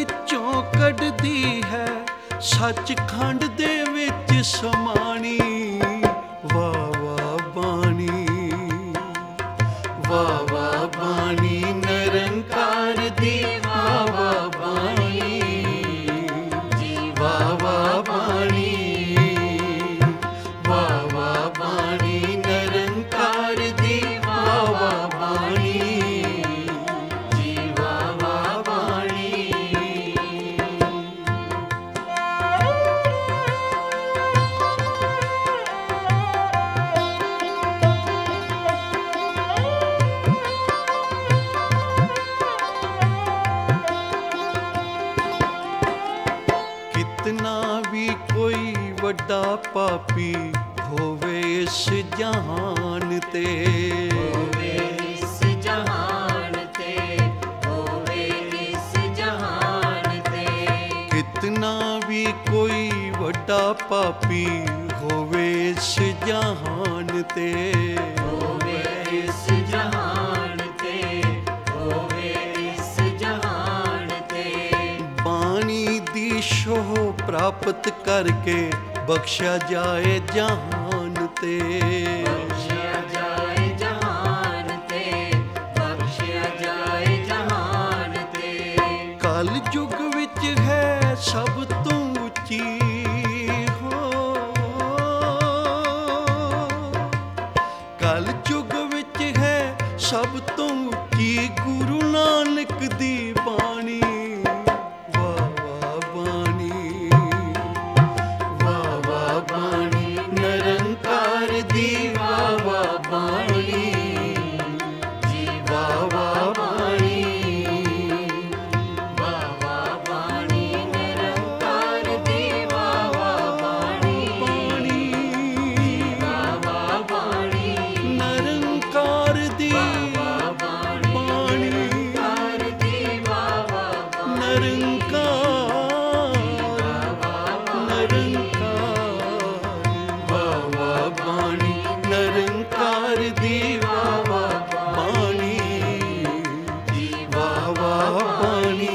ਵਿੱਚੋਂ ਕੱਢਦੀ ਹੈ, ਸੱਚਖੰਡ ਦੇ ਵਿੱਚ ਸਮਾਣੀ। ਵਾਹ ਵਾਹ ਬਾਣੀ, ਵਾਹ ਵਾਹ ਬਾਣੀ ਨਿਰੰਕਾਰ ਦੀ, ਵਾਹ ਵਾਹ ਬਾਣੀ ਜੀ, ਵਾਹ ਵਾਹ ਬਾਣੀ, ਵਾਹ ਵਾਹ ਬਾਣੀ ਨਿਰੰਕਾਰ ਦੀ, ਵਾਹ ਵਾਹ ਬਾਣੀ ਜੀ, ਵਾਹ ਵਾਹ ਬਾਣੀ। ਕਿਤਨਾ ਵੀ ਕੋਈ ਵੱਡਾ ਪਾਪੀ ਹੋਵੇ ਇਸ ਜਹਾਨ ਤੇ, ਹੋਵੇ ਇਸ ਜਹਾਨ ਤੇ, ਹੋਵੇ ਇਸ ਜਹਾਨ ਤੇ। ਕਿਤਨਾ ਵੀ ਕੋਈ ਵੱਡਾ ਪਾਪੀ ਹੋਵੇ ਇਸ ਜਹਾਨ ਤੇ, ਹੋਵੇ ਇਸ ਜਹਾਨ ਤੇ, ਹੋਵੇ ਇਸ ਜਹਾਨ ਤੇ। ਬਾਣੀ ਦੀ ਸ਼ੋਹ ਪ੍ਰਾਪਤ ਕਰਕੇ ਬਖਸ਼ਿਆ ਜਾਏ ਜਹਾਨ ਤੇ, ਬਖਸ਼ਿਆ ਜਾਏ ਜਹਾਨ ਤੇ, ਬਖਸ਼ਿਆ ਜਾਏ ਜਹਾਨ ਤੇ। ਕਲ ਯੁਗ ਵਿੱਚ ਹੈ ਸਭ ਤੋਂ ਉੱਚੀ ਹੋ, ਕਲ ਯੁਗ ਵਿੱਚ ਹੈ ਸਭ ਤੋਂ ਉੱਚੀ ਗੁਰੂ ਨਾਨਕ ਦੀ ਬਾਣੀ। ਵਾਹ ਵਾਹ ਬਾਣੀ, ਵਾਹ ਵਾਹ ਬਾਣੀ ਨਿਰੰਕਾਰ ਦੀ, ਵਾਹ ਵਾਹ ਬਾਣੀ ਜੀ, ਵਾਹ ਵਾਹ ਬਾਣੀ, ਵਾਹ ਵਾਹ ਬਾਣੀ ਨਿਰੰਕਾਰ ਦੀ, ਵਾਹ ਵਾਹ ਬਾਣੀ, ਵਾਹ ਵਾਹ ਬਾਣੀ, ਨਿਰੰਕਾਰ ਦੀ ਵਾਹ ਬਾਣੀ, ਬਾਣੀ, ਨਿਰੰਕਾਰ ਦੀ, ਵਾਹ ਵਾਹ ਬਾਣੀ, ਨਿਰੰਕਾਰ, ਨਿਰੰਕਾਰ, ਵਾਹ ਵਾਹ ਬਾਣੀ ਨਿਰੰਕਾਰ ਦੀ, ਵਾਹ ਵਾਹ ਬਾਣੀ ਜੀ, ਵਾਹ ਵਾਹ ਬਾਣੀ।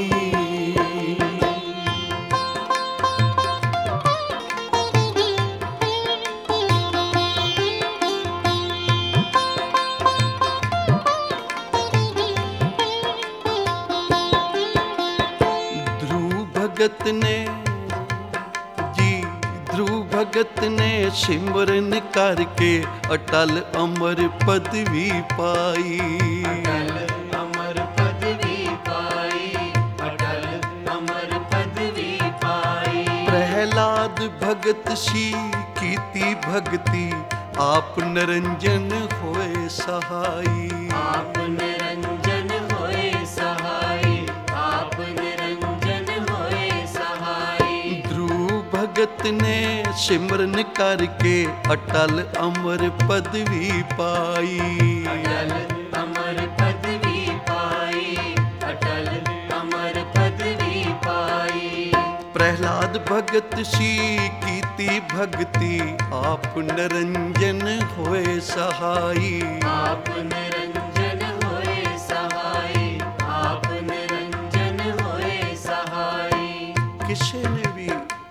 ਧਰੂ ਭਗਤ ਨੇ ਜੀ, ਧਰੂ ਭਗਤ ਨੇ ਸਿਮਰਨ ਕਰਕੇ ਅਟਲ ਅਮਰ ਪਦਵੀ ਪਾਈ। ਅਟਲ ਅਮਰ ਪਦਵੀ ਪਾਈ, ਅਟਲ ਅਮਰ ਪਦਵੀ ਪਾਈ। ਪ੍ਰਹਿਲਾਦ ਭਗਤ ਸੀ ਕੀਤੀ ਭਗਤੀ, ਆਪ ਨਿਰੰਜਨ ਹੋਏ ਸਹਾਈ। ਆਪ ਨਿਰੰਜਨ ਹੋਏ ਸਹਾਈ, ਆਪ ਨਿਰੰਜਨ ਹੋਏ ਸਹਾਈ। ਧਰੂ ਭਗਤ ਨੇ ਸਿਮਰਨ ਕਰਕੇ ਅਟਲ ਅਮਰ ਪਦਵੀ ਪਾਈ। ਅਟਲ ਅਮਰ ਪਦਵੀ ਪਾਈ, ਅਟਲ ਅਮਰ ਪਦਵੀ ਪਾਈ। ਪ੍ਰਹਿਲਾਦ ਭਗਤ ਸੀ ਕੀਤੀ ਭਗਤੀ, ਆਪ ਨਿਰੰਜਨ ਹੋਏ ਸਹਾਈ। ਆਪ ਨਿਰੰਜਨ ਹੋਏ ਸਹਾਈ, ਆਪ ਨਿਰੰਜਨ ਹੋਏ ਸਹਾਈ। ਕਿਸੇ ਨੇ ਵੀ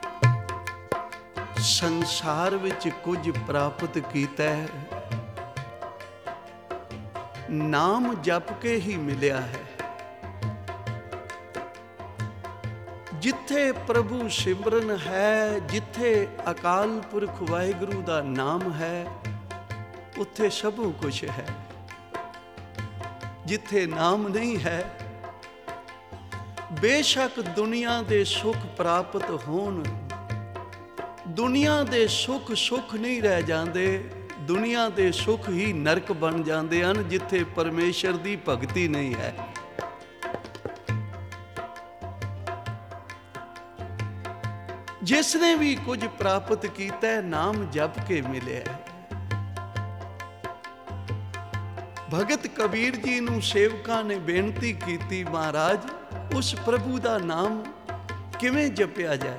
ਸੰਸਾਰ ਵਿੱਚ ਕੁਝ ਪ੍ਰਾਪਤ ਕੀਤਾ ਹੈ, ਨਾਮ ਜਪ ਕੇ ਹੀ ਮਿਲਿਆ ਹੈ। ਜਿੱਥੇ ਪ੍ਰਭੂ ਸਿਮਰਨ ਹੈ, ਜਿੱਥੇ ਅਕਾਲ ਪੁਰਖ ਵਾਹਿਗੁਰੂ ਦਾ ਨਾਮ ਹੈ, ਉੱਥੇ ਸਭ ਕੁਝ ਹੈ। ਜਿੱਥੇ ਨਾਮ ਨਹੀਂ ਹੈ, ਬੇਸ਼ੱਕ ਦੁਨੀਆ ਦੇ ਸੁੱਖ ਪ੍ਰਾਪਤ ਹੋਣ, ਦੁਨੀਆ ਦੇ ਸੁੱਖ ਸੁੱਖ ਨਹੀਂ ਰਹਿ ਜਾਂਦੇ, ਦੁਨੀਆ ਦੇ ਸੁੱਖ ਹੀ ਨਰਕ ਬਣ ਜਾਂਦੇ ਹਨ, ਜਿੱਥੇ ਪਰਮੇਸ਼ਰ ਦੀ ਭਗਤੀ ਨਹੀਂ ਹੈ। ਜਿਸ ਨੇ ਵੀ ਕੁਝ ਪ੍ਰਾਪਤ ਕੀਤਾ ਹੈ, ਨਾਮ ਜਪ ਕੇ ਮਿਲਿਆ ਹੈ। ਭਗਤ ਕਬੀਰ ਜੀ ਨੂੰ ਸੇਵਕਾਂ ਨੇ ਬੇਨਤੀ ਕੀਤੀ, ਮਹਾਰਾਜ ਉਸ ਪ੍ਰਭੂ ਦਾ ਨਾਮ ਕਿਵੇਂ ਜਪਿਆ ਜਾਏ?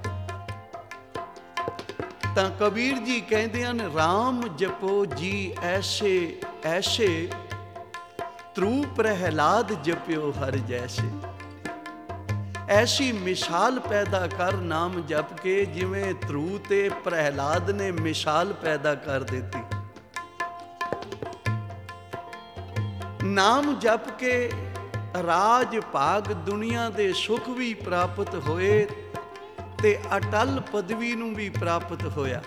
ਤਾਂ ਕਬੀਰ ਜੀ ਕਹਿੰਦੇ ਹਨ, ਰਾਮ ਜਪੋ ਜੀ ਐਸੇ ਐਸੇ, ਧਰੂ ਪ੍ਰਹਿਲਾਦ ਜਪਿਓ ਹਰ ਜੈਸੇ। ਐਸੀ ਮਿਸਾਲ ਪੈਦਾ ਕਰ ਨਾਮ ਜਪ ਕੇ, ਜਿਵੇਂ ਧਰੂ ਤੇ ਪ੍ਰਹਿਲਾਦ ਨੇ ਮਿਸਾਲ ਪੈਦਾ ਕਰ ਦਿੱਤੀ। ਨਾਮ ਜਪ ਕੇ ਰਾਜ ਭਾਗ ਦੁਨੀਆ ਦੇ ਸੁਖ ਵੀ ਪ੍ਰਾਪਤ ਹੋਏ ਤੇ ਅਟਲ ਪਦਵੀ ਨੂੰ ਵੀ ਪ੍ਰਾਪਤ ਹੋਇਆ।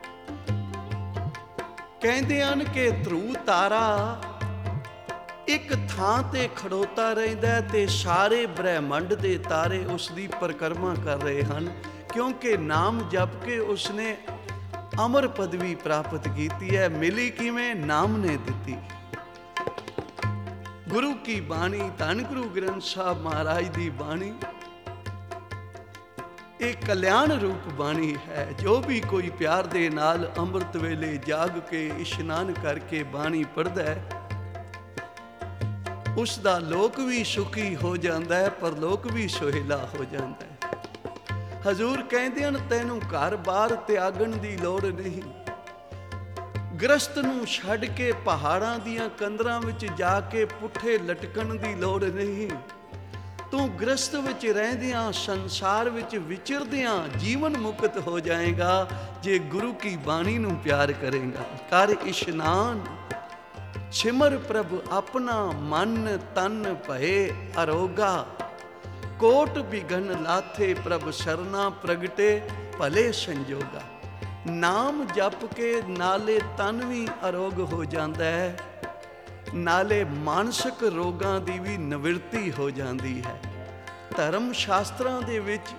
ਕਹਿੰਦੇ ਹਨ ਕਿ ਧਰੂ ਤਾਰਾ ਇੱਕ ਥਾਂ ਤੇ ਖੜੋਤਾ ਰਹਿੰਦਾ ਤੇ ਸਾਰੇ ਬ੍ਰਹਿਮੰਡ ਦੇ ਤਾਰੇ ਉਸ ਦੀ ਪਰਿਕਰਮਾ ਕਰ ਰਹੇ ਹਨ, ਕਿਉਂਕਿ ਨਾਮ ਜਪ ਕੇ ਉਸਨੇ ਅਮਰ ਪਦਵੀ ਪ੍ਰਾਪਤ ਕੀਤੀ ਹੈ। ਮਿਲੀ ਕਿਵੇਂ? ਨਾਮ ਨੇ ਦਿੱਤੀ। ਗੁਰੂ ਕੀ ਬਾਣੀ, ਧੰਨ ਗੁਰੂ ਗ੍ਰੰਥ ਸਾਹਿਬ ਮਹਾਰਾਜ ਦੀ ਬਾਣੀ, ਇਹ ਕਲਿਆਣ ਰੂਪ ਬਾਣੀ ਹੈ। ਜੋ ਵੀ ਕੋਈ ਪਿਆਰ ਦੇ ਨਾਲ ਅੰਮ੍ਰਿਤ ਵੇਲੇ ਜਾਗ ਕੇ ਇਸ਼ਨਾਨ ਕਰਕੇ ਬਾਣੀ ਪੜ੍ਹਦਾ ਹੈ, ਉਸ ਦਾ ਲੋਕ ਵੀ ਸੁਖੀ ਹੋ ਜਾਂਦਾ ਹੈ, ਪਰਲੋਕ ਵੀ ਸੁਹੇਲਾ ਹੋ ਜਾਂਦਾ ਹੈ। ਹਜ਼ੂਰ ਕਹਿੰਦੇ ਹਨ, ਤੈਨੂੰ ਘਰ-ਬਾਰ ਤਿਆਗਣ ਦੀ ਲੋੜ ਨਹੀਂ। ਗ੍ਰਸਤ ਨੂੰ ਛੱਡ ਕੇ ਪਹਾੜਾਂ ਦੀਆਂ ਕੰਦਰਾਂ ਵਿੱਚ ਜਾ ਕੇ ਪੁੱਠੇ ਲਟਕਣ ਦੀ ਲੋੜ ਨਹੀਂ। ਤੂੰ ਗ੍ਰਸਤ ਵਿੱਚ ਰਹਿੰਦਿਆਂ, ਸੰਸਾਰ ਵਿੱਚ ਵਿਚਰਦਿਆਂ ਜੀਵਨ ਮੁਕਤ ਹੋ ਜਾਏਗਾ, ਜੇ ਗੁਰੂ ਕੀ ਬਾਣੀ ਨੂੰ ਪਿਆਰ ਕਰੇਗਾ। ਕਰ ਇਸ਼ਨਾਨ ਸਿਮਰ ਪ੍ਰਭ ਆਪਣਾ, ਮਨ ਤਨ ਭਏ ਅਰੋਗਾ। ਕੋਟ ਬਿਘਨ ਲਾਥੇ ਪ੍ਰਭ ਸਰਨਾ, ਪ੍ਰਗਟੇ ਭਲੇ ਸੰਜੋਗਾ। ਨਾਮ ਜਪ ਕੇ ਨਾਲੇ ਤਨ ਵੀ ਅਰੋਗ ਹੋ ਜਾਂਦਾ ਹੈ, ਨਾਲੇ ਮਾਨਸਿਕ ਰੋਗਾਂ ਦੀ ਵੀ ਨਿਵਰਤੀ ਹੋ ਜਾਂਦੀ ਹੈ। ਧਰਮ ਸ਼ਾਸਤਰਾਂ ਦੇ ਵਿੱਚ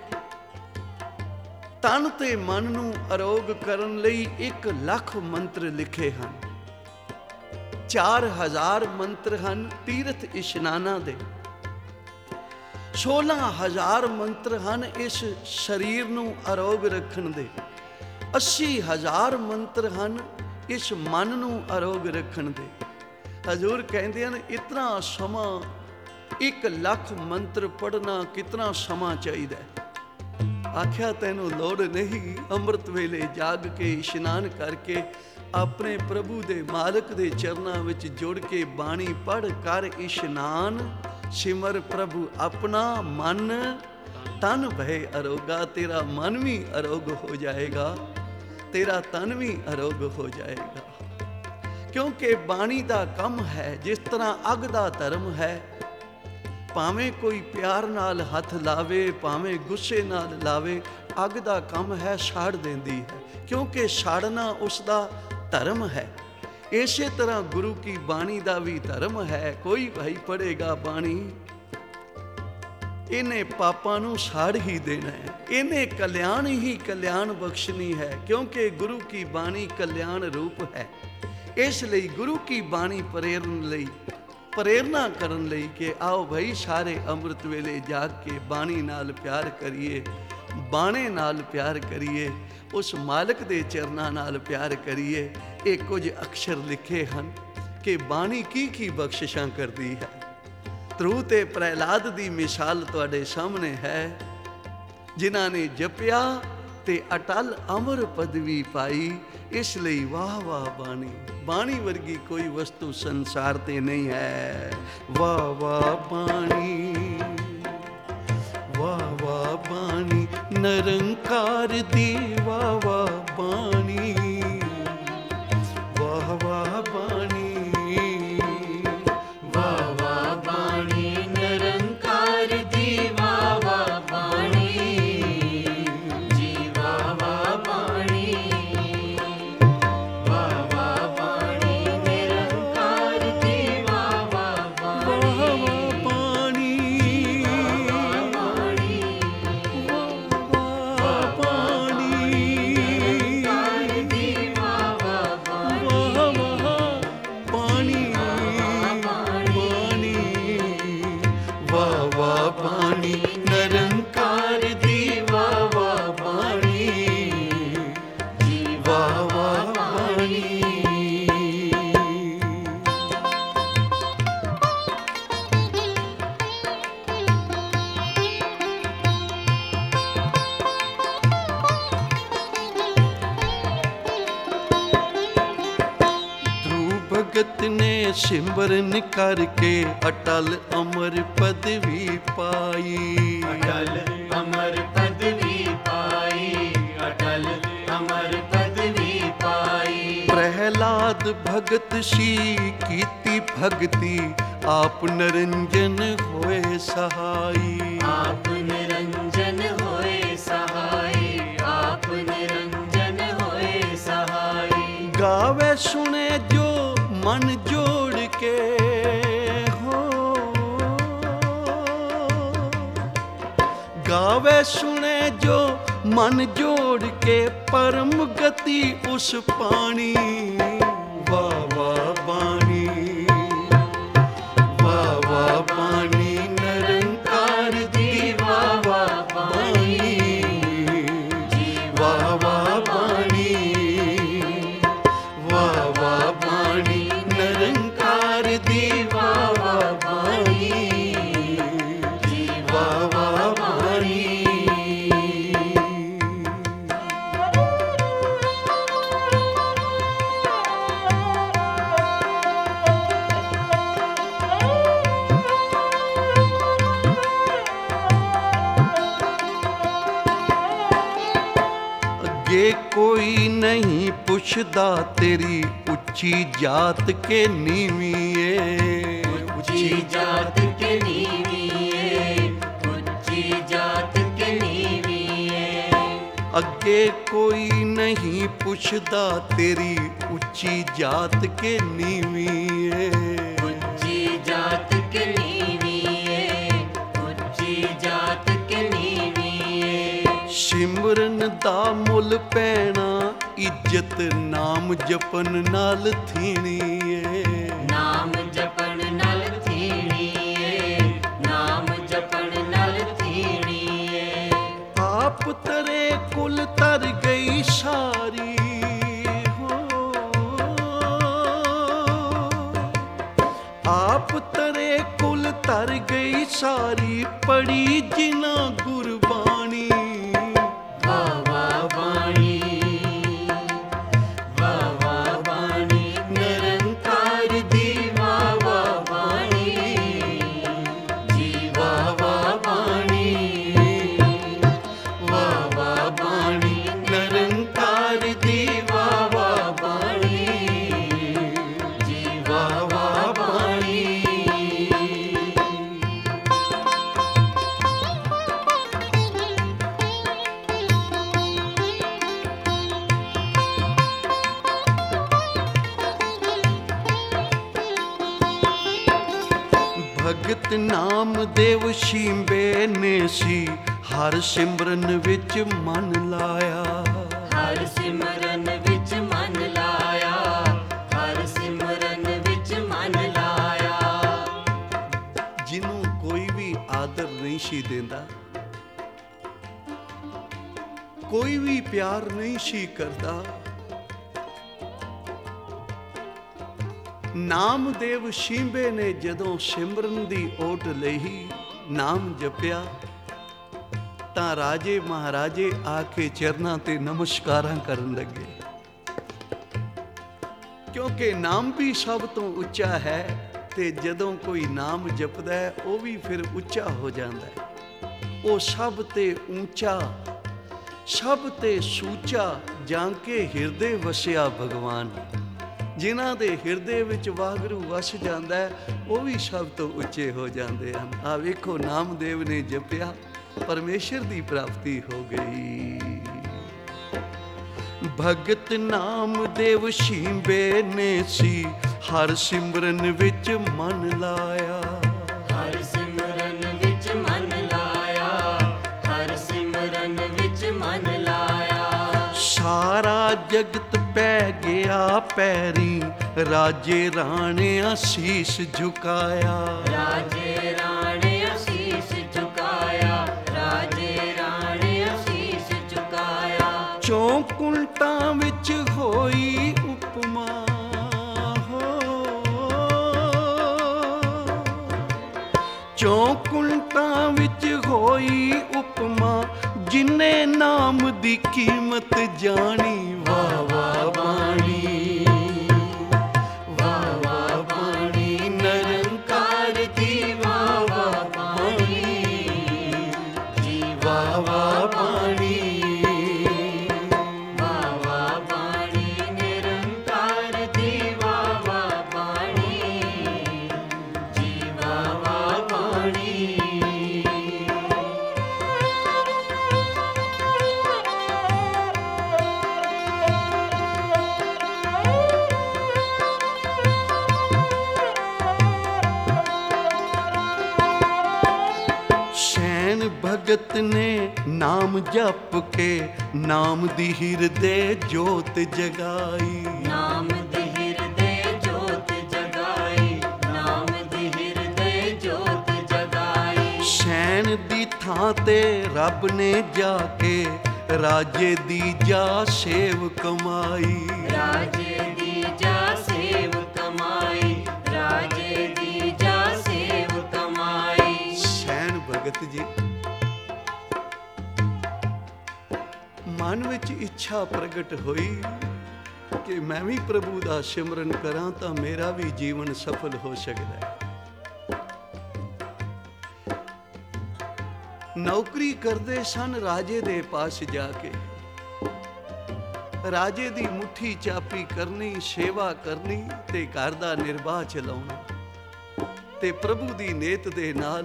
ਤਨ ਤੇ ਮਨ ਨੂੰ ਅਰੋਗ ਕਰਨ ਲਈ 1 ਲੱਖ ਮੰਤਰ ਲਿਖੇ ਹਨ। 4000 ਮੰਤਰ ਹਨ ਤੀਰਥ ਇਸ਼ਨਾਨਾਂ ਦੇ। 16000 ਮੰਤਰ ਹਨ ਇਸ ਸਰੀਰ ਨੂੰ ਅਰੋਗ ਰੱਖਣ ਦੇ। 80000 ਮੰਤਰ ਹਨ ਇਸ ਮਨ ਨੂੰ ਅਰੋਗ ਰੱਖਣ ਦੇ। ਹਜ਼ੂਰ ਕਹਿੰਦੇ ਹਨ, ਇਤਨਾ ਸਮਾਂ 1 ਲੱਖ ਮੰਤਰ ਪੜ੍ਹਨਾ ਕਿਤਨਾ ਸਮਾਂ ਚਾਹੀਦਾ ਹੈ। ਆਖਿਆ ਤੈਨੂੰ ਲੋੜ ਨਹੀਂ, ਅੰਮ੍ਰਿਤ ਵੇਲੇ ਜਾਗ ਕੇ ਇਸ਼ਨਾਨ ਕਰਕੇ ਆਪਣੇ ਪ੍ਰਭੂ ਦੇ ਮਾਲਕ ਦੇ ਚਰਨਾਂ ਵਿੱਚ ਜੁੜ ਕੇ ਬਾਣੀ ਪੜ੍ਹ ਕਰ ਇਸ਼ਨਾਨ। ਸਿਮਰ ਪ੍ਰਭੂ ਆਪਣਾ, ਮਨ ਤਨ ਭਏ ਅਰੋਗਾ। ਤੇਰਾ ਮਨ ਵੀ ਅਰੋਗ ਹੋ ਜਾਏਗਾ, ਤੇਰਾ ਤਨ ਵੀ ਅਰੋਗ ਹੋ ਜਾਏਗਾ। ਕਿਉਂਕਿ ਬਾਣੀ ਦਾ ਕੰਮ ਹੈ, ਜਿਸ ਤਰ੍ਹਾਂ ਅੱਗ ਦਾ ਧਰਮ ਹੈ, ਭਾਵੇਂ ਕੋਈ ਪਿਆਰ ਨਾਲ ਹੱਥ ਲਾਵੇ, ਭਾਵੇਂ ਗੁੱਸੇ ਨਾਲ ਲਾਵੇ, ਅੱਗ ਦਾ ਕੰਮ ਹੈ, ਸਾੜ ਦਿੰਦੀ ਹੈ, ਕਿਉਂਕਿ ਸਾੜਨਾ ਉਸ ਦਾ ਧਰਮ ਹੈ। ਇਸੇ ਤਰ੍ਹਾਂ ਗੁਰੂ ਕੀ ਬਾਣੀ ਦਾ ਵੀ ਧਰਮ ਹੈ। ਕੋਈ ਭਾਈ ਪੜ੍ਹੇਗਾ ਬਾਣੀ, ਇਹਨੇ ਪਾਪਾਂ ਨੂੰ ਸਾੜ ਹੀ ਦੇਣਾ ਹੈ, ਇਹਨੇ ਕਲਿਆਣ ਹੀ ਕਲਿਆਣ ਬਖਸ਼ਣੀ ਹੈ, ਕਿਉਂਕਿ ਗੁਰੂ ਕੀ ਬਾਣੀ ਕਲਿਆਣ ਰੂਪ ਹੈ। ਇਸ ਲਈ ਗੁਰੂ ਕੀ ਬਾਣੀ ਪ੍ਰੇਰਨਾ ਕਰਨ ਲਈ ਕਿ ਆਓ ਭਾਈ ਸਾਰੇ ਅੰਮ੍ਰਿਤ ਵੇਲੇ ਜਾਗ ਕੇ ਬਾਣੀ ਨਾਲ ਪਿਆਰ ਕਰੀਏ, ਬਾਣੇ ਨਾਲ ਪਿਆਰ ਕਰੀਏ, ਉਸ ਮਾਲਕ ਦੇ ਚਰਨਾਂ ਨਾਲ ਪਿਆਰ ਕਰੀਏ। ਇਹ ਕੁਝ ਅਕਸ਼ਰ ਲਿਖੇ ਹਨ ਕਿ ਬਾਣੀ ਕੀ ਬਖਸ਼ਿਸ਼ਾਂ ਕਰਦੀ ਹੈ। ਧਰੂ ਤੇ ਪ੍ਰਹਿਲਾਦ ਦੀ ਮਿਸਾਲ ਤੁਹਾਡੇ ਸਾਹਮਣੇ ਹੈ, ਜਿਨ੍ਹਾਂ ਨੇ ਜਪਿਆ ਤੇ ਅਟਲ ਅਮਰ ਪਦਵੀ ਪਾਈ। ਇਸ ਲਈ ਵਾਹ ਵਾਹ ਬਾਣੀ, ਬਾਣੀ ਵਰਗੀ ਕੋਈ ਵਸਤੂ ਸੰਸਾਰ ਤੇ ਨਹੀਂ ਹੈ। ਵਾਹ ਵਾਹ ਬਾਣੀ, ਵਾਹ ਵਾਹ ਬਾਣੀ, ਨਿਰੰਕਾਰ ਦੀ ਵਾਹ ਵਾਹ ਬਾਣੀ, ਵਾਹ ਵਾਹ ਬਾਣੀ, ਵਾਹ ਵਾਹ ਬਾਣੀ, ਨਿਰੰਕਾਰ ਦੀ ਵਾਹ ਵਾਹ ਬਾਣੀ, ਜੀ ਵਾਹ ਵਾਹ ਬਾਣੀ, ਵਾਹ ਵਾਹ ਬਾਣੀ, ਨਿਰੰਕਾਰ ਦੀ ਵਾਹ ਵਾਹ ਬਾਣੀ, ਬਾਣੀ, ਵਾਹ ਬਾਣੀ, ਵਾਹ ਬਾਣੀ, ਭਗਤ ਨੇ ਸਿਮਰਨ ਕਰਕੇ ਅਟਲ ਅਮਰ ਪਦਵੀ ਪਾਈ। ਅਟਲ ਅਮਰ ਪਦਵੀ ਪਾਈ, ਅਟਲ ਅਮਰ ਪਦਵੀ ਪਾਈ। ਪ੍ਰਹਿਲਾਦ ਭਗਤ ਸੀ ਕੀਤੀ ਭਗਤੀ, ਆਪ ਨਿਰੰਜਨ ਹੋਏ ਸਹਾਈ। ਆਪ ਨਿਰੰਜਨ ਹੋਏ ਸਹਾਈ, ਆਪ ਨਿਰੰਜਨ ਹੋਏ ਸਹਾਈ। ਗਾਵੇ ਸੁਣੇ ਜੋ ਮਨ ਜੋੜ ਕੇ ਹੋ, ਗਾਵੇ ਸੁਣੇ ਜੋ ਮਨ ਜੋੜ ਕੇ ਪਰਮ ਗਤੀ ਉਸ ਪਾਣੀ। ਵਾਹ ਵਾਹ ਬਾਣੀ, ਵਾਹ ਵਾਹ ਬਾਣੀ ਨਿਰੰਕਾਰ ਦੀ ਵਾਹ ਵਾਹ ਬਾਣੀ, ਵਾਹ ਵਾਹ ਬਾਣੀ, ਵਾਹ ਵਾਹ ਬਾਣੀ ਨਿਰੰਕਾਰ ਦੀ ਵਾਹ ਵਾਹ ਬਾਣੀ, ਵਾਹ ਵਾਹ ਬਾਣੀ। ਅੱਗੇ ਕੋਈ ਨਹੀਂ ਪੁੱਛਦਾ ਤੇਰੀ ਉੱਚੀ ਜਾਤ ਕੇ ਨੀਵੀਂ ਏ। ਉੱਚੀ ਜਾਤ ਕੇ ਨੀਵੀਂ ਏ, ਉੱਚੀ ਜਾਤ ਕੇ ਨੀਵੀਂ ਏ। ਅੱਗੇ ਕੋਈ ਨਹੀਂ ਪੁੱਛਦਾ ਤੇਰੀ ਉੱਚੀ ਜਾਤ ਕੇ ਨੀਵੀਂ ਏ। ਉੱਚੀ ਜਾਤ ਕੇ ਨੀਵੀਂ ਏ, ਉੱਚੀ ਜਾਤ ਕੇ ਨੀਵੀਂ ਏ। ਸਿਮਰਨ ਦਾ ਮੁੱਲ ਪੈਣਾ, ਇੱਜ਼ਤ ਨਾਮ ਜਪਨ ਨਾਲ ਥੀਣੀ ਏ। ਨਾਮ ਜਪਣ ਨਾਲ ਥੀਣੀ ਏ, ਨਾਮ ਜਪਣ ਨਾਲ ਥੀਣੀ ਏ। ਆਪ ਤਰੇ ਕੁਲ ਤਰ ਗਈ ਸਾਰੀ ਹੋ, ਆਪ ਤਰੇ ਕੁਲ ਤਰ ਗਈ ਸਾਰੀ, ਪੜੀ ਜਿਨਾ ਗੁਰਬਾਣੀ। ਵਾਹ ਵਾਹ ਬਾਣੀ, ਵਾਹ ਵਾਹ ਬਾਣੀ ਨਿਰੰਕਾਰ ਦੀ ਵਾਹ ਵਾਹ ਬਾਣੀ, ਜੀ ਵਾਹ ਵਾਹ ਬਾਣੀ, ਵਾਹ ਵਾਹ ਬਾਣੀ ਨਿਰੰਕਾਰ ਦੀ ਵਾਹ ਵਾਹ ਬਾਣੀ, ਜੀ ਵਾਹ ਵਾਹ ਬਾਣੀ। ਭਗਤ ਨਾਮਦੇਵ ਸ਼ੀਂਬੇ ਨੇ ਸੀ, ਹਰ ਸਿਮਰਨ ਵਿੱਚ ਮਨ ਲਾਇਆ। ਹਰ ਸਿਮਰਨ ਵਿੱਚ ਮਨ ਲਾਇਆ, ਹਰ ਸਿਮਰਨ ਵਿੱਚ ਮਨ ਲਾਇਆ। ਜਿਹਨੂੰ ਕੋਈ ਵੀ ਆਦਰ ਨਹੀਂ ਸੀ ਦਿੰਦਾ, ਕੋਈ ਵੀ ਪਿਆਰ ਨਹੀਂ ਸੀ ਕਰਦਾ, ਨਾਮਦੇਵ ਸ਼ੀਂਬੇ ਨੇ ਜਦੋਂ ਸਿਮਰਨ ਦੀ ਓਟ ਲਈ, ਨਾਮ ਜਪਿਆ, ਤਾਂ ਰਾਜੇ ਮਹਾਰਾਜੇ ਆ ਕੇ ਚਰਨਾਂ ਤੇ ਨਮਸਕਾਰਾਂ ਕਰਨ ਲੱਗੇ। ਕਿਉਂਕਿ ਨਾਮ ਵੀ ਸਭ ਤੋਂ ਉੱਚਾ ਹੈ, ਤੇ ਜਦੋਂ ਕੋਈ ਨਾਮ ਜਪਦਾ ਹੈ ਉਹ ਵੀ ਫਿਰ ਉੱਚਾ ਹੋ ਜਾਂਦਾ ਹੈ। ਉਹ ਸਭ ਤੇ ਉੱਚਾ, ਸਭ ਤੇ ਸੂਚਾ ਜਾਂ ਕੇ ਹਿਰਦੇ ਵਸਿਆ ਭਗਵਾਨ। ਜਿਨ੍ਹਾਂ ਦੇ ਹਿਰਦੇ ਵਿੱਚ ਵਾਹਿਗੁਰੂ ਵਸ ਜਾਂਦਾ ਹੈ, ਉਹ ਵੀ ਸਭ ਤੋਂ ਉੱਚੇ ਹੋ ਜਾਂਦੇ ਹਨ। ਆ ਵੇਖੋ, ਨਾਮਦੇਵ ਨੇ ਜਪਿਆ, ਪਰਮੇਸ਼ਰ ਦੀ ਪ੍ਰਾਪਤੀ ਹੋ ਗਈ। ਭਗਤ ਨਾਮਦੇਵ ਸ਼ੀਂਬੇ ਨੇ ਸੀ, ਹਰ ਸਿਮਰਨ ਵਿੱਚ ਮਨ ਲਾਇਆ। ਹਰ ਸਿਮਰਨ ਵਿੱਚ ਮਨ ਲਾਇਆ, ਹਰ ਸਿਮਰਨ ਵਿੱਚ ਮਨ ਲਾਇਆ। ਸਾਰਾ ਜਗਤ ਪੈ ਗਿਆ ਪੈਰੀ, ਰਾਜੇ ਰਾਣਿਆਂ ਸੀਸ ਝੁਕਾਇਆ। ਰਾਜੇ ਰਾਣੇ ਅਸੀਸ ਝੁਕਾਇਆ, ਰਾਜੇ ਰਾਣੇ ਅਸੀਸ ਝੁਕਾਇਆ। ਚੌਕੁੰਟਾਂ ਵਿੱਚ ਹੋਈ ਉਪਮਾ ਹੋ, ਚੌਕੁੰਟਾਂ ਵਿੱਚ ਹੋਈ ਉਪਮਾ, ਜਿਨੇ ਨਾਮ ਦੀ ਕੀਮਤ ਜਾਣੀ। ਵਾਹ ਵਾਹ ਬਾਣੀ, ਵਾਹ ਵਾਹ ਵਾਵਾ ਬਾਣੀ। ਵਾਵਾ ਬਾਣੀ ਨਿਰੰਕਾਰ ਦੀ ਵਾਵਾ ਬਾਣੀ ਜੀ ਵਾਵਾ ਬਾਣੀ। ਸ਼ੈਨ ਭਗਤ ਨੇ ਨਾਮ ਜਪ ਕੇ ਨਾਮ ਦੀ ਹਿਰਦੇ ਜੋਤ ਜਗਾਈ। ਨਾਮ ਦੀ ਹਿਰਦੇ ਜੋਤ ਜਗਾਈ, ਨਾਮ ਦੀ ਹਿਰਦੇ ਜੋਤ ਜਗਾਈ। ਸ਼ੈਨ ਦੀ ਥਾਂ ਤੇ ਰੱਬ ਨੇ ਜਾ ਕੇ ਰਾਜੇ ਦੀ ਜਾ ਸੇਵ ਕਮਾਈ। ਰਾਜੇ ਦੀ ਜਾ ਸੇਵ ਕਮਾਈ, ਰਾਜੇ ਦੀ ਜਾ ਸੇਵ ਕਮਾਈ। ਸ਼ੈਨ ਭਗਤ ਜੀ ਮਨ ਵਿੱਚ ਇੱਛਾ ਪ੍ਰਗਟ ਹੋਈ ਕਿ ਮੈਂ ਵੀ ਪ੍ਰਭੂ ਦਾ ਸਿਮਰਨ ਕਰਾਂ ਤਾਂ ਮੇਰਾ ਵੀ ਜੀਵਨ ਸਫਲ ਹੋ ਸਕਦਾ ਹੈ। ਨੌਕਰੀ ਕਰਦੇ ਸਨ ਰਾਜੇ ਦੇ ਪਾਸ ਜਾ ਕੇ। ਰਾਜੇ ਦੀ ਮੁੱਠੀ ਚਾਪੀ ਕਰਨੀ, ਸੇਵਾ ਕਰਨੀ ਤੇ ਘਰ ਦਾ ਨਿਰਵਾਹ ਚਲਾਉਣਾ। ਤੇ ਪ੍ਰਭੂ ਦੀ ਨੇਤ ਦੇ ਨਾਲ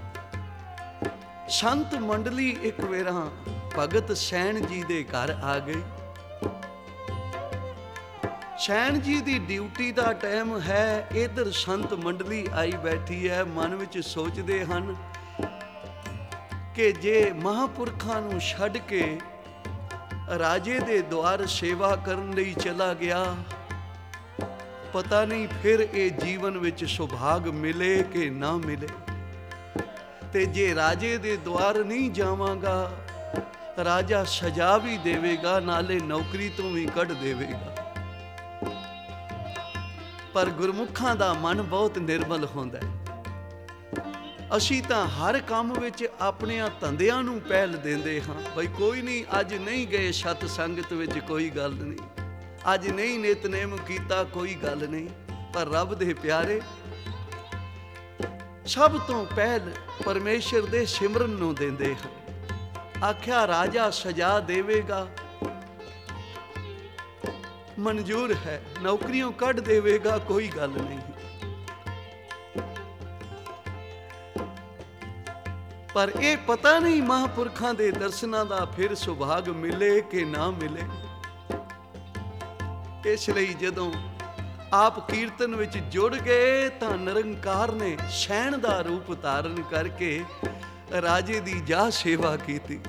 ਸੰਤ ਮੰਡਲੀ ਇੱਕ ਵੇਰਾ ਭਗਤ ਸੈਣ ਜੀ ਦੇ ਘਰ ਆ ਗਈ। ਸੈਣ ਜੀ ਦੀ ਡਿਊਟੀ ਦਾ ਟਾਈਮ ਹੈ, ਇਧਰ ਸੰਤ ਮੰਡਲੀ ਆਈ ਬੈਠੀ ਹੈ। ਮਨ ਵਿੱਚ ਸੋਚਦੇ ਹਨ ਕਿ ਜੇ ਮਹਾਂਪੁਰਖਾਂ ਨੂੰ ਛੱਡ ਕੇ ਰਾਜੇ ਦੇ ਦੁਆਰ ਸੇਵਾ ਕਰਨ ਲਈ ਚਲਾ ਗਿਆ, ਪਤਾ ਨਹੀਂ ਫਿਰ ਇਹ ਜੀਵਨ ਵਿੱਚ ਸੁਭਾਗ ਮਿਲੇ ਕਿ ਨਾ ਮਿਲੇ। ਤੇ ਜੇ ਰਾਜੇ ਦੇ ਦੁਆਰ ਨਹੀਂ ਜਾਵਾਂਗਾ, ਰਾਜਾ ਸਜ਼ਾ ਵੀ ਦੇਵੇਗਾ, ਨਾਲੇ ਨੌਕਰੀ ਤੋਂ ਵੀ ਕੱਢ ਦੇਵੇਗਾ। ਪਰ ਗੁਰਮੁਖਾਂ ਦਾ ਮਨ ਬਹੁਤ ਨਿਰਮਲ ਹੁੰਦਾ ਹੈ। ਅਸੀਂ ਤਾਂ ਹਰ ਕੰਮ ਵਿੱਚ ਆਪਣਿਆਂ ਧੰਦਿਆਂ ਨੂੰ ਪਹਿਲ ਦਿੰਦੇ ਹਾਂ। ਬਈ ਕੋਈ ਨਹੀਂ, ਅੱਜ ਨਹੀਂ ਗਏ ਸਤ ਸੰਗਤ ਵਿੱਚ, ਕੋਈ ਗੱਲ ਨਹੀਂ। ਅੱਜ ਨਹੀਂ ਨਿਤਨੇਮ ਕੀਤਾ, ਕੋਈ ਗੱਲ ਨਹੀਂ। ਪਰ ਰੱਬ ਦੇ ਪਿਆਰੇ ਸਭ ਤੋਂ ਪਹਿਲ ਪਰਮੇਸ਼ਰ ਦੇ ਸਿਮਰਨ ਨੂੰ ਦਿੰਦੇ ਹਨ। ਆਖਿਆ ਰਾਜਾ ਸਜ਼ਾ ਦੇਵੇਗਾ, ਮਨਜ਼ੂਰ ਹੈ। ਨੌਕਰੀਆਂ ਕੱਢ ਦੇਵੇਗਾ, ਕੋਈ ਗੱਲ ਨਹੀਂ। ਪਰ ਇਹ ਪਤਾ ਨਹੀਂ ਮਹਾਂਪੁਰਖਾਂ ਦੇ ਦਰਸ਼ਨਾਂ ਦਾ ਫਿਰ ਸੁਭਾਗ ਮਿਲੇ ਕਿ ਨਾ ਮਿਲੇ। ਇਸ ਲਈ ਜਦੋਂ ਆਪ ਕੀਰਤਨ ਵਿੱਚ ਜੁੜ ਗਏ ਤਾਂ ਨਿਰੰਕਾਰ ਨੇ ਸੈਣ ਦਾ ਰੂਪ ਧਾਰਨ ਕਰਕੇ ਰਾਜੇ ਦੀ ਜਾ ਸੇਵਾ ਕੀਤੀ।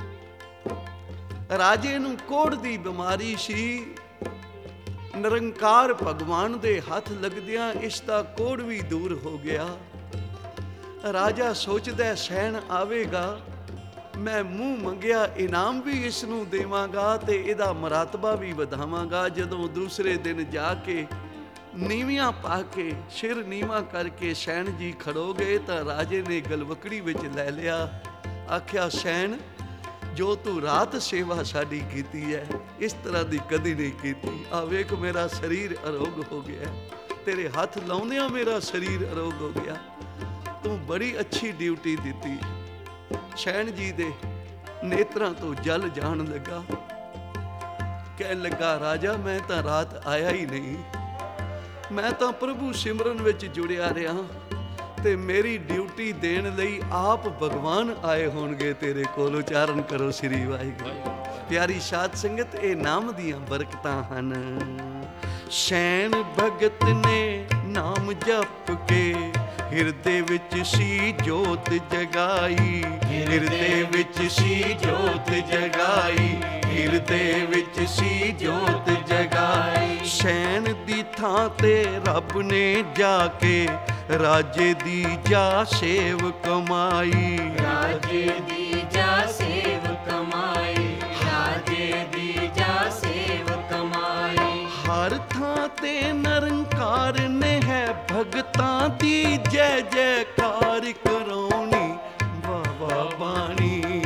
ਰਾਜੇ ਨੂੰ ਕੋੜ ਦੀ ਬਿਮਾਰੀ ਸੀ। ਨਿਰੰਕਾਰ ਭਗਵਾਨ ਦੇ ਹੱਥ ਲੱਗਦਿਆਂ ਇਸ ਦਾ ਕੋੜ ਵੀ ਦੂਰ ਹੋ ਗਿਆ। ਰਾਜਾ ਸੋਚਦਾ ਸੈਣ ਆਵੇਗਾ, ਮੈਂ ਮੂੰਹ ਮੰਗਿਆ ਇਨਾਮ ਵੀ ਇਸ ਨੂੰ ਦੇਵਾਂਗਾ ਤੇ ਇਹਦਾ ਮਰਾਤਬਾ ਵੀ ਵਧਾਵਾਂਗਾ। ਜਦੋਂ ਦੂਸਰੇ ਦਿਨ ਜਾ ਕੇ ਨੀਵੀਆਂ ਪਾ ਕੇ ਸਿਰ ਨੀਵਾਂ ਕਰਕੇ ਸੈਣ ਜੀ ਖੜੋ ਗਏ ਤਾਂ ਰਾਜੇ ਨੇ ਗਲਵਕੜੀ ਵਿੱਚ ਲੈ ਲਿਆ। ਆਖਿਆ ਸੈਣ, ਜੋ ਤੂੰ ਰਾਤ ਸੇਵਾ ਸਾਡੀ ਕੀਤੀ ਹੈ, ਇਸ ਤਰ੍ਹਾਂ ਦੀ ਕਦੀ ਨਹੀਂ ਕੀਤੀ। ਆ ਵੇਖ ਮੇਰਾ ਸਰੀਰ ਅਰੋਗ ਹੋ ਗਿਆ, ਤੇਰੇ ਹੱਥ ਲਾਉਂਦਿਆਂ ਮੇਰਾ ਸਰੀਰ ਅਰੋਗ ਹੋ ਗਿਆ। ਤੂੰ ਬੜੀ ਅੱਛੀ ਡਿਊਟੀ ਦਿੱਤੀ। ਸੈਣ ਜੀ ਦੇ ਨੇਤਰਾਂ ਤੋਂ ਜਲ ਜਾਣ ਲੱਗਾ। ਕਹਿਣ ਲੱਗਾ, ਰਾਜਾ ਮੈਂ ਤਾਂ ਰਾਤ ਆਇਆ ਹੀ ਨਹੀਂ, ਮੈਂ ਤਾਂ ਪ੍ਰਭੂ ਸਿਮਰਨ ਵਿੱਚ ਜੁੜਿਆ ਰਿਹਾ ਤੇ ਮੇਰੀ ਡਿਊਟੀ ਦੇਣ ਲਈ ਆਪ ਭਗਵਾਨ ਆਏ ਹੋਣਗੇ ਤੇਰੇ ਕੋਲ। ਉਚਾਰਨ ਕਰੋ ਸ੍ਰੀ ਵਾਹਿਗੁਰੂ। ਪਿਆਰੀ ਸਾਧ ਸੰਗਤ, ਇਹ ਨਾਮ ਦੀਆਂ ਬਰਕਤਾਂ ਹਨ। ਸੈਣ ਭਗਤ ਨੇ ਨਾਮ ਜਪ ਕੇ ਹਿਰਦੇ ਵਿੱਚ ਸੀ ਜੋਤ ਜਗਾਈ। ਹਿਰਦੇ ਵਿੱਚ ਸੀ ਜੋਤ ਜਗਾਈ, ਹਿਰਦੇ ਵਿੱਚ ਸੀ ਜੋਤ ਜਗਾਈ। ਸੈਣ ਦੀ ਥਾਂ ਤੇ ਰੱਬ ਨੇ ਜਾ ਕੇ ਰਾਜੇ ਦੀ ਜਾ ਸੇਵ ਕਮਾਈ। ਰਾਜੇ ਦੀ ਜਾ ਸੇਵ ਕਮਾਈ, ਰਾਜੇ ਦੀ ਜਾ ਸੇਵ ਕਮਾਈ। ਹਰ ਥਾਂ ਤੇ ਨਿਰੰਕਾਰ ਨੇ ਹੈ ਭਗਤਾਂ ਦੀ ਜੈ ਜੈਕਾਰ ਕਰਾਉਣੀ। ਵਾਵਾ ਬਾਣੀ,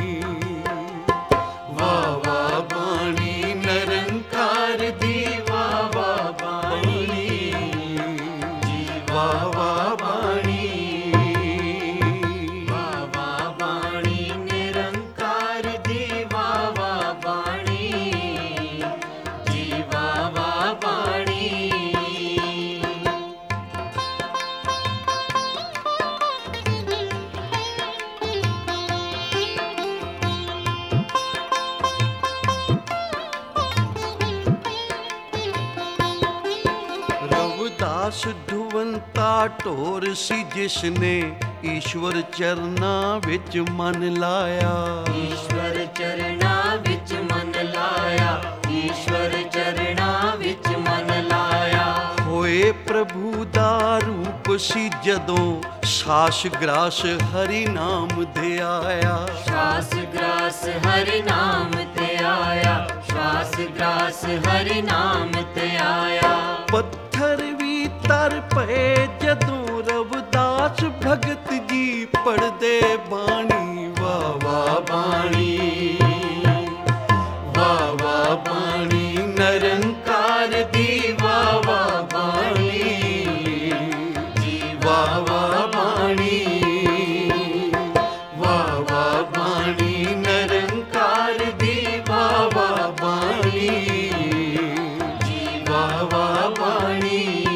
ਵਾਵਾ ਬਾਣੀ ਨਿਰੰਕਾਰ ਦੀ ਵਾਵਾ ਬਾਣੀ ਜੀ ਵਾਵਾ ਬਾਣੀ। ਵਾਵਾ ਬਾਣੀ ਨਿਰੰਕਾਰ ਢੋਰ ਸੀ ਜਿਸਨੇ ਈਸ਼ਵਰ ਚਰਨਾਂ ਵਿੱਚ ਮਨ ਲਾਇਆ। ਈਸ਼ਵਰ ਚਰਨਾਂ ਵਿੱਚ ਮਨ ਲਾਇਆ, ਈਸ਼ਵਰ ਚਰਨਾਂ ਵਿੱਚ ਮਨ ਲਾਇਆ। ਹੋਏ ਪ੍ਰਭੂ ਦਾ ਰੂਪ ਸੀ ਜਦੋਂ ਸਾਸ ਗ੍ਰਾਸ ਹਰੀ ਨਾਮ ਧਿਆਇਆ। ਸ਼ਾਸ ਗ੍ਰਾਸ ਹਰਿ ਨਾਮ ਤੇ ਆਇਆ, ਸ਼ਾਸ ਗ੍ਰਾਸ ਹਰਿ ਨਾਮ ਤੇ ਆਇਆ। ਪੱਥਰ ਵੀ ਤਰ ਪਏ ਜਦੋਂ ਰਵਿਦਾਸ ਭਗਤ ਜੀ ਪੜ੍ਹਦੇ ਬਾਣੀ। ਵਾਹ ਵਾਹ ਬਾਣੀ, ਵਾਹ ਵਾਹ ਬਾਣੀ, ਨਿਰੰਕਾਰ ਦੀ ਵਾਹ ਵਾਹ ਬਾਣੀ ਜੀ। ਵਾਹ ਵਾਹ ਬਾਣੀ, ਵਾਹ ਵਾਹ ਬਾਣੀ, ਨਿਰੰਕਾਰ ਦੀ ਵਾਹ ਵਾਹ ਬਾਣੀ ਜੀ। ਵਾਹ ਵਾਹ ਬਾਣੀ।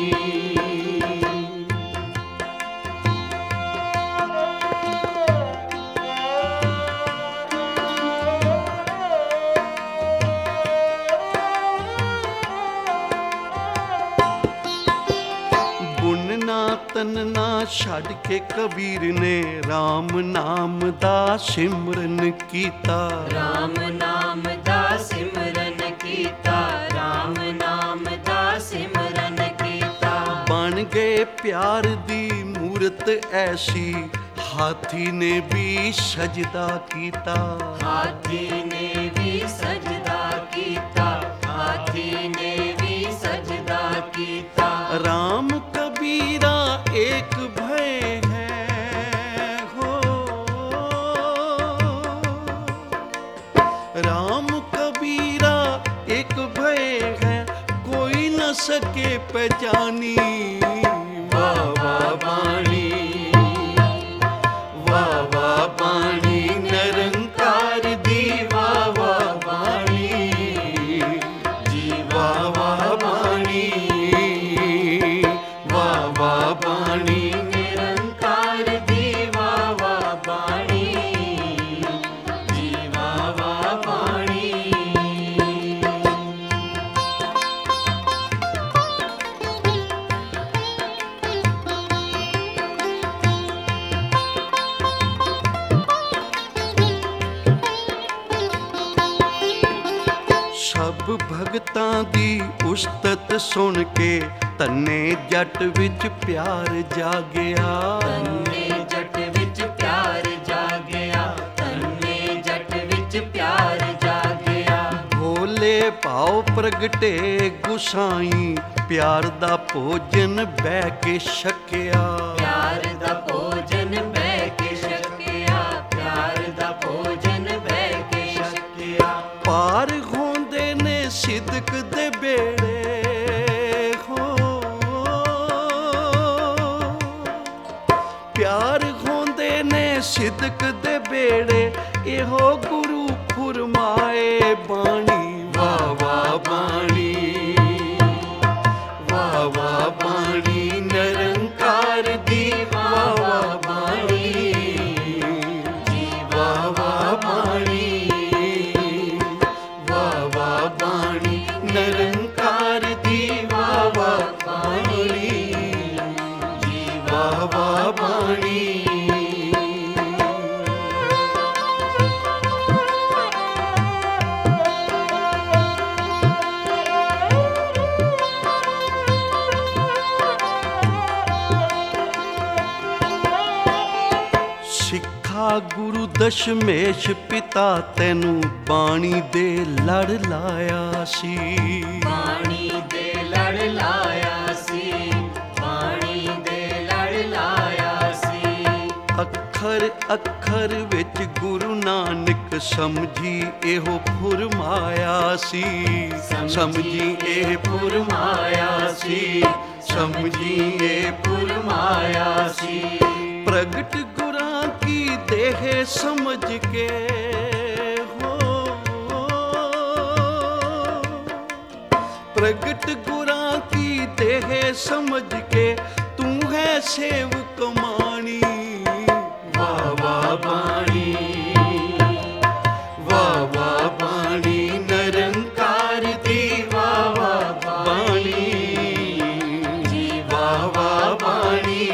ਗੁਣ ਨਾ ਤਨ ਨਾ ਛੱਡ ਕੇ ਕਬੀਰ ਨੇ RAM ਨਾਮ ਦਾ ਸਿਮਰਨ ਕੀਤਾ। ਰਾਮ ਨਾਮ ਦਾ ਸਿਮਰਨ ਕੀਤਾ, ਰਾਮ ਨਾਮ ਦਾ ਸਿਮਰਨ ਕੀਤਾ। ਬਣ ਗਏ ਪਿਆਰ ਦੀ ਮੂਰਤ ਐਸੀ, ਹਾਥੀ ਨੇ ਵੀ ਸਜਦਾ ਕੀਤਾ। ਹਾਥੀ ਨੇ ਵੀ ਸਜਦਾ ਕੀਤਾ, ਹਾਥੀ ਨੇ ਵੀ ਸਜਦਾ ਕੀਤਾ। राम कबीरा एक भय है हो, राम कबीरा एक भय है, कोई न सके पहचानी। वाह वाह बाणी, वाह वाह बाणी, निरंकार दी वाह वाह बाणी जी। वाह वाह बाणी, वाह वाह बाणी, ਨਿਰੰਕਾਰ ਦੀ ਵਾਹ ਵਾਹ ਬਾਣੀ ਜੀ। ਵਾਹ ਵਾਹ ਬਾਣੀ। ਸਭ ਭਗਤਾਂ ਦੀ ਉਸਤਤ ਸੁਣ ਕੇ ਤੰਨੇ ਜੱਟ ਵਿੱਚ ਪਿਆਰ ਜਾਗਿਆ। ਤੰਨੇ ਜੱਟ ਵਿੱਚ ਪਿਆਰ ਜਾਗਿਆ, ਤੰਨੇ ਜੱਟ ਵਿੱਚ ਪਿਆਰ ਜਾਗਿਆ। ਭੋਲੇ ਭਾਉ ਪ੍ਰਗਟੇ ਗੁਸਾਈ, ਪਿਆਰ ਦਾ ਭੋਜਨ ਬਹਿ ਕੇ ਛਕਿਆ। ਪਿਆਰ ਦਾ ਭੋਜਨ ਬਹਿ ਕੇ ਛਕਿਆ, ਪਿਆਰ ਦਾ ਭੋਜਨ ਬਹਿ ਕੇ ਛਕਿਆ। ਪਾਰ ਹੁੰਦੇ ਨੇ ਸਿਦਕ ਦੇ ਬੇੜੇ ਹੋ, ਪਿਆਰ ਹੁੰਦੇ ਨੇ ਸਿਦਕ ਦੇ ਬੇੜੇ, ਇਹੋ ਗੁਰੂ ਫੁਰਮਾਏ ਬਾਣੀ। ਵਾਹ ਵਾਹ ਬਾਣੀ, ਵਾਹ ਵਾਹ ਬਾਣੀ, ਨਿਰੰਕਾਰ ਦੀ ਵਾਹ ਵਾਹ ਬਾਣੀ ਜੀ। ਵਾਹ ਵਾਹ ਬਾਣੀ, ਵਾਹ ਵਾਹ ਬਾਣੀ, ਨਿਰੰਕਾਰ ਦੀ ਵਾਹ ਵਾਹ ਬਾਣੀ ਜੀ। ਵਾਹ ਵਾਹ ਬਾਣੀ। ਸਿੱਖਾ ਗੁਰੂ ਦਸ਼ਮੇਸ਼ ਪਿਤਾ ਤੈਨੂੰ ਬਾਣੀ ਦੇ ਲੜ ਲਾਇਆ ਸੀ। ਬਾਣੀ ਦੇ ਲੜ ਲਾਇਆ ਸੀ, ਬਾਣੀ ਦੇ ਲੜ ਲਾਇਆ ਸੀ। ਅੱਖਰ ਅੱਖਰ ਵਿੱਚ ਗੁਰੂ ਨਾਨਕ ਸਮਝੀ ਇਹੋ ਫੁਰਮਾਇਆ ਸੀ। ਸਮਝੀ ਇਹ ਫੁਰਮਾਇਆ ਸੀ, ਸਮਝੀ ਇਹ ਫੁਰਮਾਇਆ ਸੀ। ਪ੍ਰਗਟ ਗੁਰਾਂ ਕੀ ਦੇਹ ਸਮਝ ਕੇ ਹੋ, ਪ੍ਰਗਟ ਗੁਰਾਂ ਕੀ ਦੇਹ ਸਮਝ ਕੇ, ਤੂੰ ਹੈ ਸੇਵਕ ਮਾਣੀ। ਵਾਹ ਵਾਹ ਬਾਣੀ, ਵਾਹ ਵਾਹ ਬਾਣੀ, ਨਿਰੰਕਾਰ ਦੀ ਵਾਹ ਵਾਹ ਬਾਣੀ ਜੀ। ਵਾਹ ਵਾਹ ਬਾਣੀ,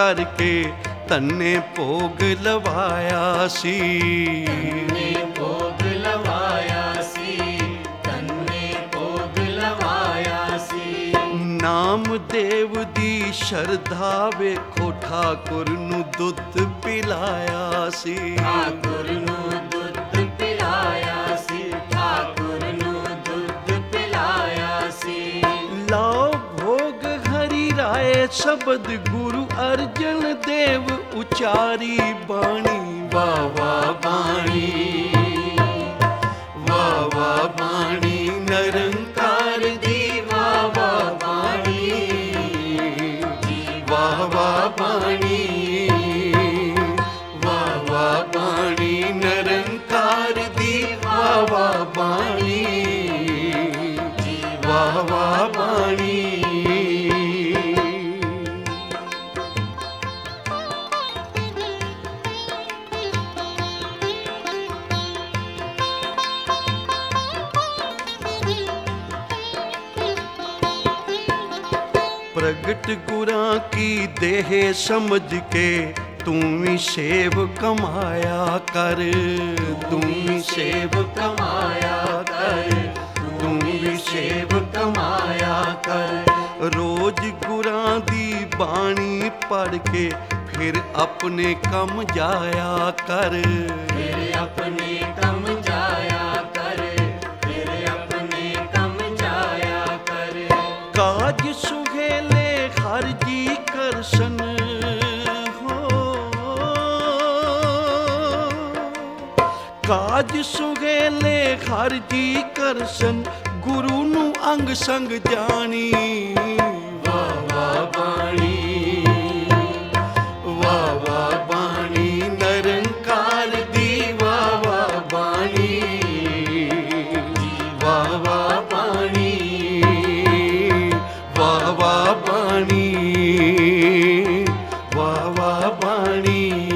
ਕਰਕੇ ਧੰਨੇ ਭੋਗ ਲਵਾਇਆ ਸੀ। ਧੰਨੇ ਭੋਗ ਲਵਾਇਆ ਸੀ, ਧੰਨੇ ਭੋਗ ਲਵਾਇਆ ਸੀ। ਨਾਮਦੇਵ ਦੀ ਸ਼ਰਧਾ ਵੇਖੋ ਠਾਕੁਰ ਨੂੰ ਦੁੱਧ ਪਿਲਾਇਆ ਸੀ। ਠਾਕੁਰ ਨੂੰ ਦੁੱਧ ਪਿਲਾਇਆ ਸੀ, ਠਾਕੁਰ ਨੂੰ ਦੁੱਧ ਪਿਲਾਇਆ ਸੀ। ਲਾਓ ਭੋਗ ਹਰੀ ਰਾਏ ਸ਼ਬਦ ਗੁਰੂ ਅਰਜਨ ਦੇਵ ਉਚਾਰੀ ਬਾਣੀ। ਵਾਹ ਵਾਹ ਬਾਣੀ, ਵਾਹ ਵਾਹ ਬਾਣੀ ਨਿਰੰਕਾਰ ਦੀ। ਵਾਹ ਵਾਹ ਬਾਣੀ, ਵਾਹ ਵਾਹ ਬਾਣੀ, ਵਾਹ ਵਾਹ ਬਾਣੀ ਨਿਰੰਕਾਰ ਦੀ। ਵਾਹ ਵਾਹ ਬਾਣੀ, ਵਾਹ ਵਾਹ ਬਾਣੀ। ਪ੍ਰਗਟ ਗੁਰਾਂ ਕੀ ਦੇਹ ਸਮਝ ਕੇ ਤੂੰ ਵੀ ਸੇਵ ਕਮਾਇਆ ਕਰ। ਤੂੰ ਵੀ ਸੇਵ ਕਮਾਇਆ ਕਰ, ਤੂੰ ਵੀ ਸੇਵ ਕਮਾਇਆ ਕਰ। ਰੋਜ਼ ਗੁਰਾਂ ਦੀ ਬਾਣੀ ਪੜ੍ਹ ਕੇ ਫਿਰ ਆਪਣੇ ਕੰਮ ਜਾਇਆ ਕਰ। ਫਿਰ ਆਪਣੇ ਕੰਮ ਜਾਇਆ ਕਰ, ਫਿਰ ਆਪਣੇ ਕੰਮ ਜਾਇਆ ਕਰ। ਕਾਜ ਸੁਹੇਲੇ ਹਰ ਜੀ ਕਰਸ਼ਨ ਹੋ, ਕਾਜ ਸੁਹੇਲੇ ਹਰ ਜੀ ਕਰਸ਼ਨ ਗੁਰੂ ਨੂੰ ਅੰਗ ਸੰਗ ਜਾਣੀ। ਵਾਹ ਵਾਹ ਬਾਣੀ, ਵਾਹ ਵਾਹ ਬਾਣੀ ਨਿਰੰਕਾਰ ਦੀ। ਵਾਹ ਵਾਹ ਬਾਣੀ, ਵਾਹ ਵਾਹ ਬਾਣੀ, ਵਾਹ ਵਾਹ ਬਾਣੀ, ਵਾਹ ਵਾਹ ਬਾਣੀ।